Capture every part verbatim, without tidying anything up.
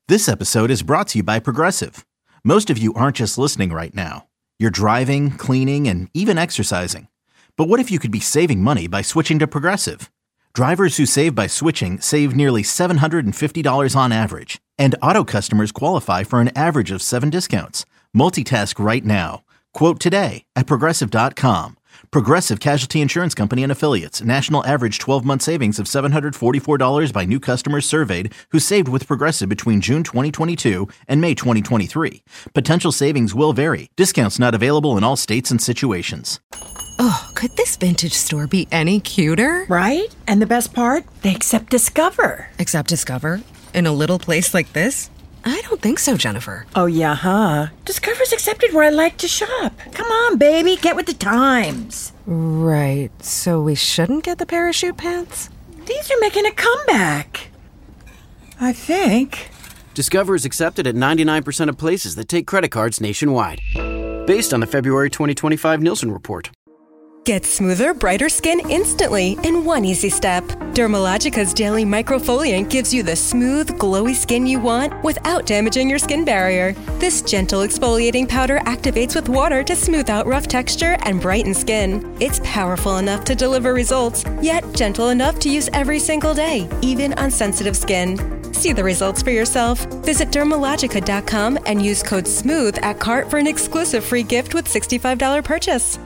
This episode is brought to you by Progressive. Most of you aren't just listening right now. You're driving, cleaning, and even exercising. But what if you could be saving money by switching to Progressive? Drivers who save by switching save nearly seven hundred fifty dollars on average. And auto customers qualify for an average of seven discounts. Multitask right now. Quote today at Progressive dot com. Progressive Casualty Insurance Company and Affiliates. National average twelve-month savings of seven hundred forty-four dollars by new customers surveyed who saved with Progressive between June twenty twenty-two and May twenty twenty-three. Potential savings will vary. Discounts not available in all states and situations. Oh, could this vintage store be any cuter? Right? And the best part? They accept Discover. Accept Discover? In a little place like this? I don't think so, Jennifer. Oh, yeah, huh? Discover's accepted where I like to shop. Come on, baby, get with the times. Right, so we shouldn't get the parachute pants? These are making a comeback. I think. Discover is accepted at ninety-nine percent of places that take credit cards nationwide. Based on the February twenty twenty-five Nielsen report. Get smoother, brighter skin instantly in one easy step. Dermalogica's daily microfoliant gives you the smooth, glowy skin you want without damaging your skin barrier. This gentle exfoliating powder activates with water to smooth out rough texture and brighten skin. It's powerful enough to deliver results, yet gentle enough to use every single day, even on sensitive skin. See the results for yourself. Visit Dermalogica dot com and use code SMOOTH at cart for an exclusive free gift with sixty-five dollars purchase.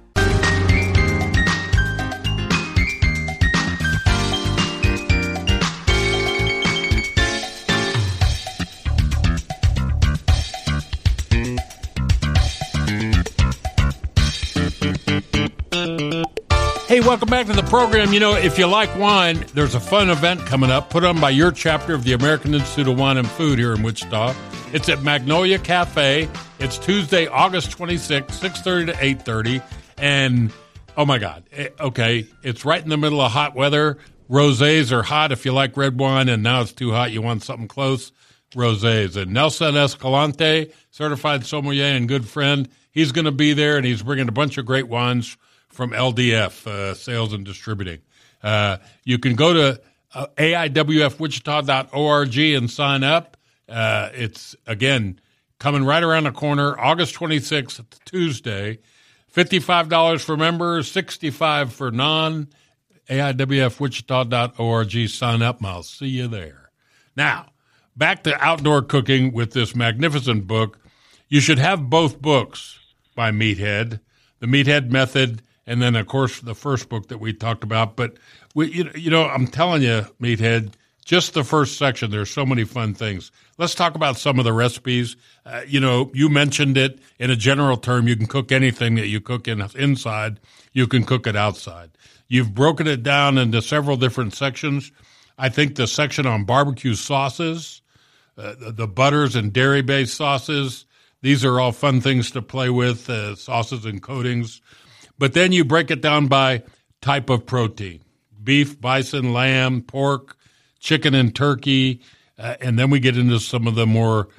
Hey, welcome back to the program. You know, if you like wine, there's a fun event coming up put on by your chapter of the American Institute of Wine and Food here in Wichita. It's at Magnolia Cafe. It's Tuesday, August twenty-sixth, six thirty to eight thirty. And, oh, my God, okay, it's right in the middle of hot weather. Rosés are hot if you like red wine, and now it's too hot. You want something close, rosés. And Nelson Escalante, certified sommelier and good friend, he's going to be there, and he's bringing a bunch of great wines from L D F, uh, Sales and Distributing. Uh, you can go to uh, A I W F Wichita dot org and sign up. Uh, it's, again, coming right around the corner, August twenty-sixth, Tuesday. fifty-five dollars for members, sixty-five dollars for non. A I W F Wichita dot org. Sign up, and I'll see you there. Now, back to outdoor cooking with this magnificent book. You should have both books by Meathead, The Meathead Method, and then, of course, the first book that we talked about. But, we, you, you know, I'm telling you, Meathead, just the first section, there's so many fun things. Let's talk about some of the recipes. Uh, you know, you mentioned it in a general term. You can cook anything that you cook in, inside. You can cook it outside. You've broken it down into several different sections. I think the section on barbecue sauces, uh, the, the butters and dairy-based sauces, these are all fun things to play with, uh, sauces and coatings. But then you break it down by type of protein: beef, bison, lamb, pork, chicken, and turkey. Uh, and then we get into some of the more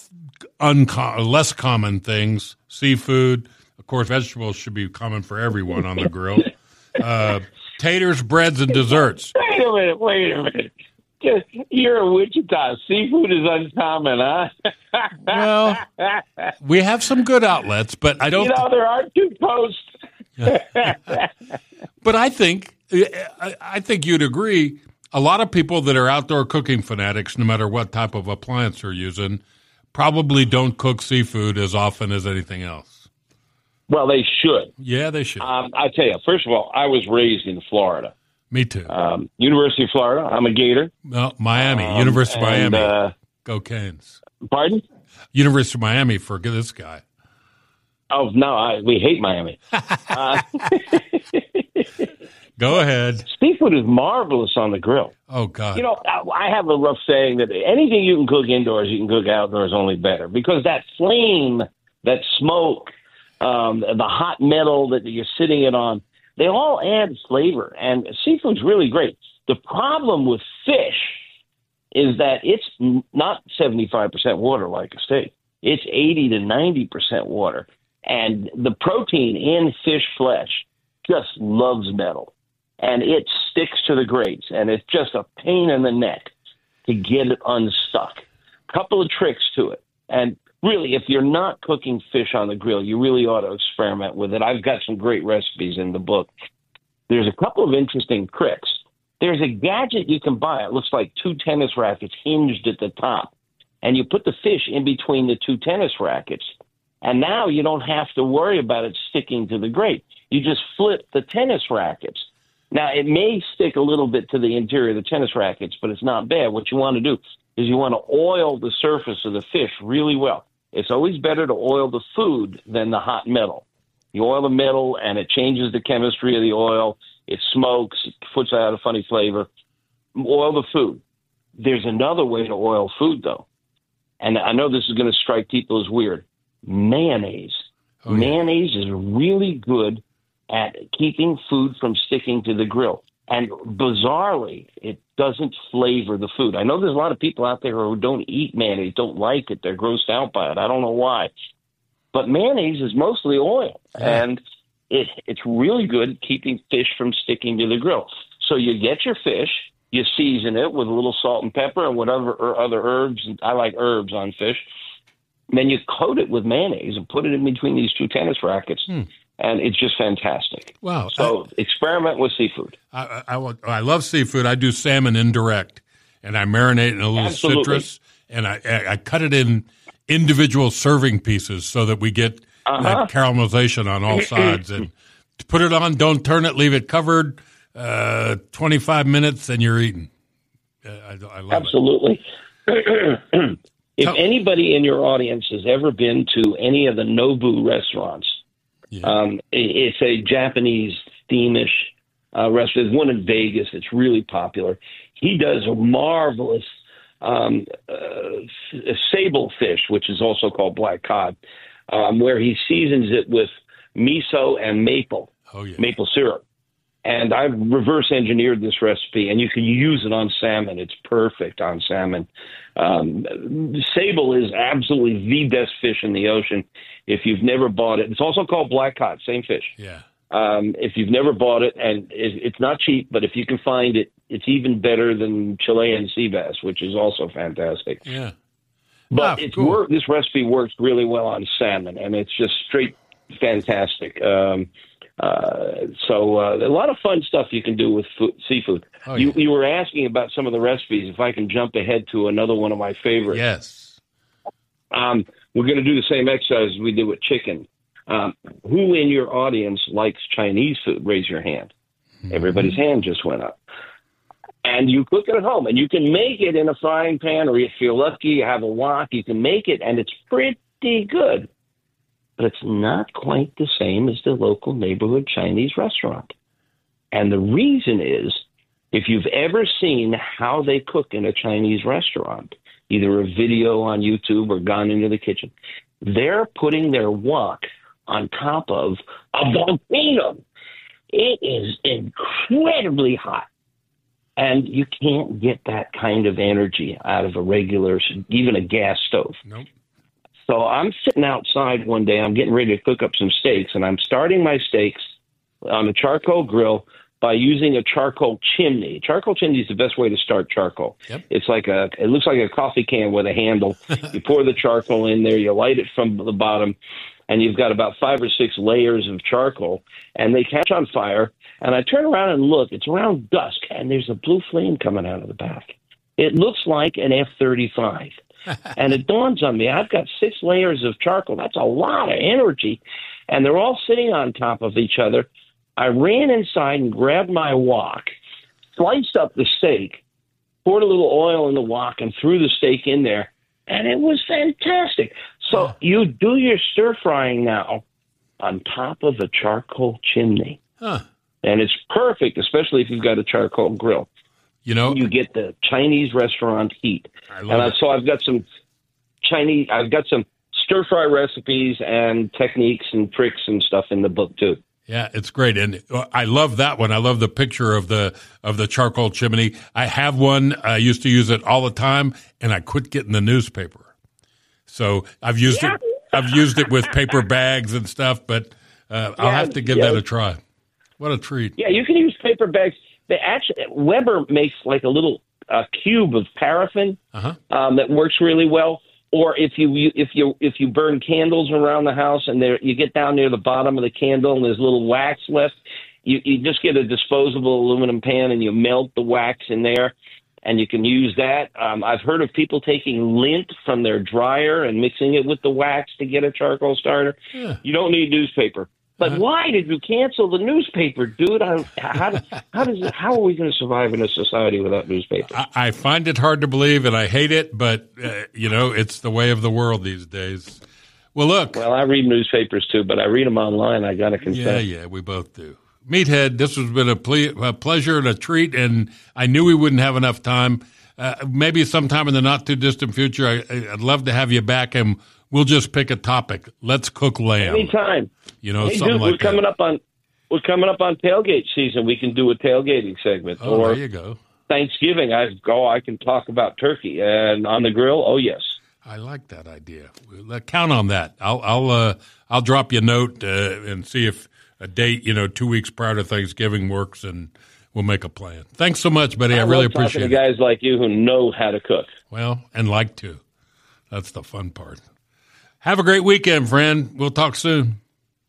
unco- less common things: seafood. Of course, vegetables should be common for everyone on the grill. Uh, taters, breads, and desserts. Wait a minute, wait a minute. You're in Wichita. Seafood is uncommon, huh? Well, we have some good outlets, but I don't. You know, there are two coasts. But I think, I think you'd agree, a lot of people that are outdoor cooking fanatics, no matter what type of appliance they're using, probably don't cook seafood as often as anything else. Well, they should. Yeah, they should. Um, I tell you, first of all, I was raised in Florida. Me too. Um, University of Florida. I'm a Gator. No, Miami. Um, University of and, Miami. Uh, Go Canes. Pardon? University of Miami for this guy. Oh, no, I, we hate Miami. uh, Go ahead. Seafood is marvelous on the grill. Oh, God. You know, I, I have a rough saying that anything you can cook indoors, you can cook outdoors only better. Because that flame, that smoke, um, the hot metal that you're sitting it on, they all add flavor. And seafood's really great. The problem with fish is that it's not seventy-five percent water like a steak. It's eighty to ninety percent water. And the protein in fish flesh just loves metal. And it sticks to the grates. And it's just a pain in the neck to get it unstuck. couple of tricks to it. And really, if you're not cooking fish on the grill, you really ought to experiment with it. I've got some great recipes in the book. There's a couple of interesting tricks. There's a gadget you can buy. It looks like two tennis rackets hinged at the top. And you put the fish in between the two tennis rackets. And now you don't have to worry about it sticking to the grate. You just flip the tennis rackets. Now, it may stick a little bit to the interior of the tennis rackets, but it's not bad. What you want to do is you want to oil the surface of the fish really well. It's always better to oil the food than the hot metal. You oil the metal, and it changes the chemistry of the oil. It smokes. It puts out a funny flavor. Oil the food. There's another way to oil food, though. And I know this is going to strike people as weird. Mayonnaise. Oh, yeah. Mayonnaise is really good at keeping food from sticking to the grill. And bizarrely, it doesn't flavor the food. I know there's a lot of people out there who don't eat mayonnaise, don't like it. They're grossed out by it. I don't know why. But mayonnaise is mostly oil, yeah. and it, it's really good at keeping fish from sticking to the grill. So you get your fish, you season it with a little salt and pepper and whatever or other herbs. I like herbs on fish. And then you coat it with mayonnaise and put it in between these two tennis rackets. Hmm. And it's just fantastic. Wow. So I, experiment with seafood. I, I, I love seafood. I do salmon indirect, and I marinate in a little Absolutely. citrus, and I, I cut it in individual serving pieces so that we get uh-huh. that caramelization on all sides. And to put it on, don't turn it, leave it covered, uh, twenty-five minutes, and you're eating. Uh, I, I love Absolutely. it. Absolutely. If anybody in your audience has ever been to any of the Nobu restaurants, Yeah. Um, it, it's a Japanese theme-ish uh, restaurant. There's one in Vegas. It's really popular. He does a marvelous um, uh, sable fish, which is also called black cod, um, where he seasons it with miso and maple, oh, yeah. maple syrup. And I've reverse engineered this recipe, and you can use it on salmon. It's perfect on salmon. Um, sable is absolutely the best fish in the ocean. If you've never bought it, it's also called black cod, same fish. Yeah. Um, if you've never bought it, and it, it's not cheap, but if you can find it, it's even better than Chilean sea bass, which is also fantastic. Yeah. But ah, it's cool. work, this recipe works really well on salmon, and it's just straight fantastic. Um, Uh, so uh, a lot of fun stuff you can do with food, seafood. Oh, yeah. You you were asking about some of the recipes. If I can jump ahead to another one of my favorites. Yes. Um, we're going to do the same exercise we did with chicken. Um, who in your audience likes Chinese food? Raise your hand. Mm-hmm. Everybody's hand just went up. And you cook it at home, and you can make it in a frying pan, or if you're lucky, you have a wok, you can make it, and it's pretty good. But it's not quite the same as the local neighborhood Chinese restaurant. And the reason is, if you've ever seen how they cook in a Chinese restaurant, either a video on YouTube or gone into the kitchen, they're putting their wok on top of a volcano. It is incredibly hot. And you can't get that kind of energy out of a regular, even a gas stove. Nope. So I'm sitting outside one day. I'm getting ready to cook up some steaks, and I'm starting my steaks on a charcoal grill by using a charcoal chimney. Charcoal chimney is the best way to start charcoal. Yep. It's like a, it looks like a coffee can with a handle. You pour the charcoal in there, you light it from the bottom, and you've got about five or six layers of charcoal, and they catch on fire. And I turn around and look. It's around dusk, and there's a blue flame coming out of the back. It looks like an F thirty-five. And it dawns on me, I've got six layers of charcoal. That's a lot of energy. And they're all sitting on top of each other. I ran inside and grabbed my wok, sliced up the steak, poured a little oil in the wok, and threw the steak in there. And it was fantastic. So huh. you do your stir frying now on top of a charcoal chimney. Huh. And it's perfect, especially if you've got a charcoal grill. You know, you get the Chinese restaurant heat. I love and it. I, so I've got some Chinese, I've got some stir fry recipes and techniques and tricks and stuff in the book too. Yeah, it's great, and I love that one. I love the picture of the of the charcoal chimney. I have one. I used to use it all the time, and I quit getting the newspaper. So I've used yeah. it. I've used it with paper bags and stuff, but uh, I'll yeah, have to give yeah. that a try. What a treat! Yeah, you can use paper bags. They actually, Weber makes like a little a cube of paraffin Uh-huh. um, that works really well. Or if you, you if you if you burn candles around the house and there you get down near the bottom of the candle and there's little wax left, you, you just get a disposable aluminum pan and you melt the wax in there, and you can use that. Um, I've heard of people taking lint from their dryer and mixing it with the wax to get a charcoal starter. Yeah. You don't need newspaper. But Uh-huh. why did you cancel the newspaper, dude? I, how, how does it, how are we going to survive in a society without newspapers? I, I find it hard to believe, and I hate it, but, uh, you know, it's the way of the world these days. Well, look. Well, I read newspapers, too, but I read them online. I got to confess. Yeah, yeah, we both do. Meathead, this has been a, ple- a pleasure and a treat, and I knew we wouldn't have enough time. Uh, maybe sometime in the not-too-distant future, I, I'd love to have you back, and we'll just pick a topic. Let's cook lamb. Anytime. You know, hey, something dude, like we're coming that. up on we're coming up on tailgate season. We can do a tailgating segment. Oh, or there you go. Thanksgiving, I go. I can talk about turkey and on the grill. Oh yes, I like that idea. We'll, uh, count on that. I'll I'll uh, I'll drop you a note uh, and see if a date, you know, two weeks prior to Thanksgiving works, and we'll make a plan. Thanks so much, buddy. I, I really love talking appreciate to it. guys like you who know how to cook. Well, and like to. That's the fun part. Have a great weekend, friend. We'll talk soon.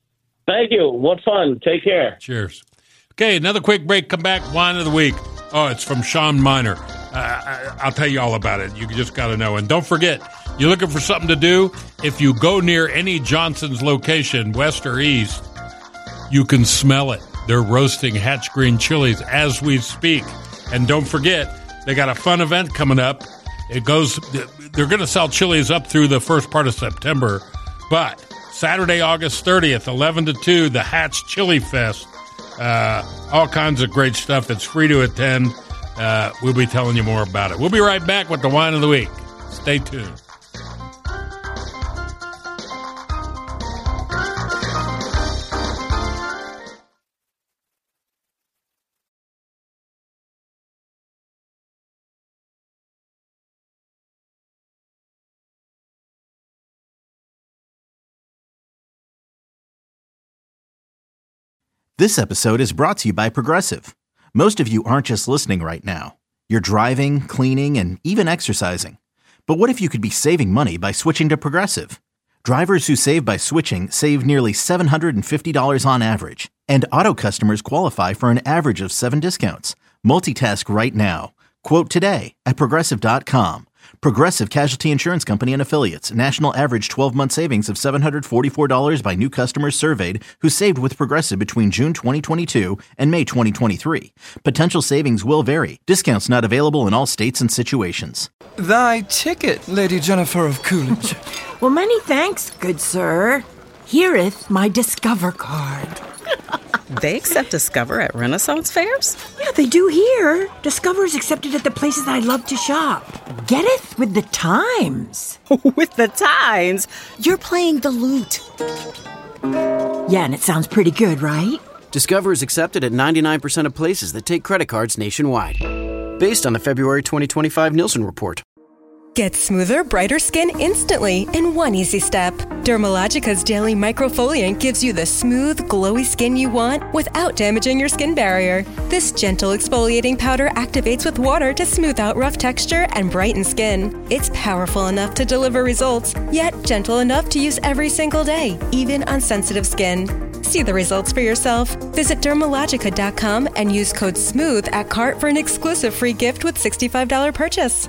Thank you. What fun. Take care. Cheers. Okay, another quick break. Come back. Wine of the week. Oh, it's from Sean Miner. Uh, I, I'll tell you all about it. You just got to know. And don't forget, you're looking for something to do? If you go near any Johnson's location, west or east, you can smell it. They're roasting Hatch Green chilies as we speak. And don't forget, they got a fun event coming up. It goes, they're going to sell chilies up through the first part of September, but Saturday, August thirtieth, eleven to two, the Hatch Chili Fest. Uh, all kinds of great stuff. It's free to attend. Uh, we'll be telling you more about it. We'll be right back with the Wine of the Week. Stay tuned. This episode is brought to you by Progressive. Most of you aren't just listening right now. You're driving, cleaning, and even exercising. But what if you could be saving money by switching to Progressive? Drivers who save by switching save nearly seven hundred fifty dollars on average, and auto customers qualify for an average of seven discounts. Multitask right now. Quote today at Progressive dot com. Progressive Casualty Insurance Company and Affiliates. National average twelve-month savings of seven hundred forty-four dollars by new customers surveyed who saved with Progressive between June twenty twenty-two and May twenty twenty-three. Potential savings will vary. Discounts not available in all states and situations. Thy ticket, Lady Jennifer of Coolidge. Well, many thanks, good sir. Hereeth my Discover card. They accept Discover at Renaissance fairs? Yeah, they do here. Discover's accepted at the places I love to shop. Getteth with the times. With the times? You're playing the lute. Yeah, and it sounds pretty good, right? Discover is accepted at ninety-nine percent of places that take credit cards nationwide. Based on the February twenty twenty-five Nielsen report. Get smoother, brighter skin instantly in one easy step. Dermalogica's Daily Microfoliant gives you the smooth, glowy skin you want without damaging your skin barrier. This gentle exfoliating powder activates with water to smooth out rough texture and brighten skin. It's powerful enough to deliver results, yet gentle enough to use every single day, even on sensitive skin. See the results for yourself. Visit Dermalogica dot com and use code SMOOTH at cart for an exclusive free gift with sixty-five dollars purchase.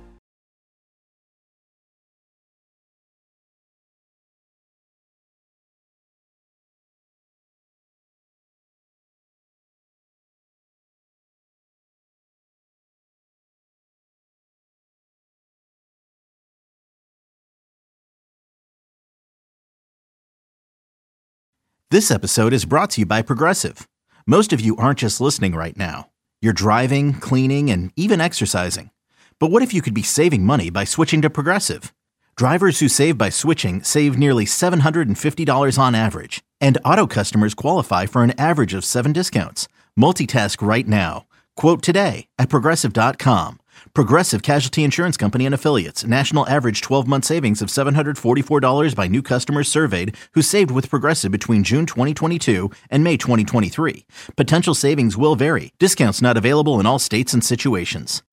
This episode is brought to you by Progressive. Most of you aren't just listening right now. You're driving, cleaning, and even exercising. But what if you could be saving money by switching to Progressive? Drivers who save by switching save nearly seven hundred fifty dollars on average, and auto customers qualify for an average of seven discounts. Multitask right now. Quote today at Progressive dot com. Progressive Casualty Insurance Company and Affiliates. National average twelve-month savings of seven hundred forty-four dollars by new customers surveyed who saved with Progressive between June twenty twenty-two and May twenty twenty-three. Potential savings will vary. Discounts not available in all states and situations.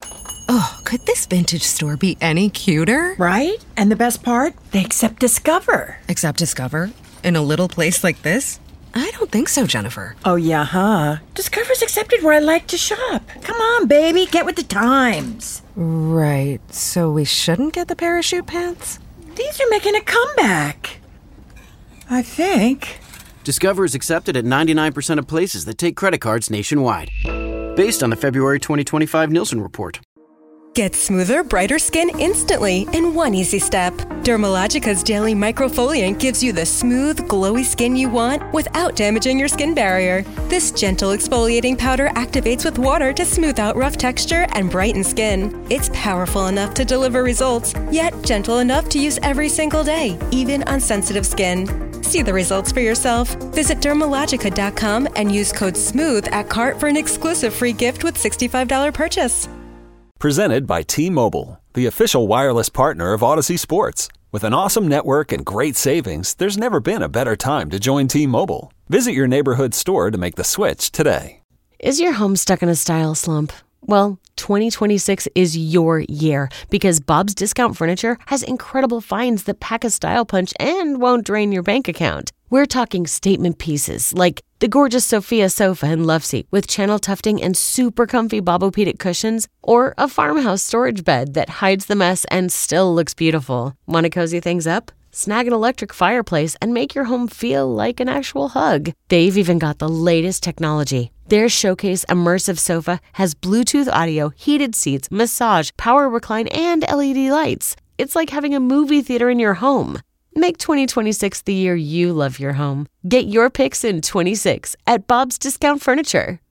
Oh, could this vintage store be any cuter? Right? And the best part? They accept Discover. Accept Discover? In a little place like this? I don't think so, Jennifer. Oh, yeah, huh? Discover's accepted where I like to shop. Come on, baby, get with the times. Right, so we shouldn't get the parachute pants? These are making a comeback. I think. Discover is accepted at ninety-nine percent of places that take credit cards nationwide. Based on the February twenty twenty-five Nielsen report. Get smoother, brighter skin instantly in one easy step. Dermalogica's Daily Microfoliant gives you the smooth, glowy skin you want without damaging your skin barrier. This gentle exfoliating powder activates with water to smooth out rough texture and brighten skin. It's powerful enough to deliver results, yet gentle enough to use every single day, even on sensitive skin. See the results for yourself. Visit Dermalogica dot com and use code SMOOTH at cart for an exclusive free gift with sixty-five dollars purchase. Presented by T-Mobile, the official wireless partner of Odyssey Sports. With an awesome network and great savings, there's never been a better time to join T-Mobile. Visit your neighborhood store to make the switch today. Is your home stuck in a style slump? Well, twenty twenty-six is your year because Bob's Discount Furniture has incredible finds that pack a style punch and won't drain your bank account. We're talking statement pieces like the gorgeous Sophia sofa and love seat with channel tufting and super comfy Bobopedic cushions, or a farmhouse storage bed that hides the mess and still looks beautiful. Want to cozy things up? Snag an electric fireplace and make your home feel like an actual hug. They've even got the latest technology. Their Showcase Immersive Sofa has Bluetooth audio, heated seats, massage, power recline, and L E D lights. It's like having a movie theater in your home. Make twenty twenty-six the year you love your home. Get your picks in twenty-six at Bob's Discount Furniture.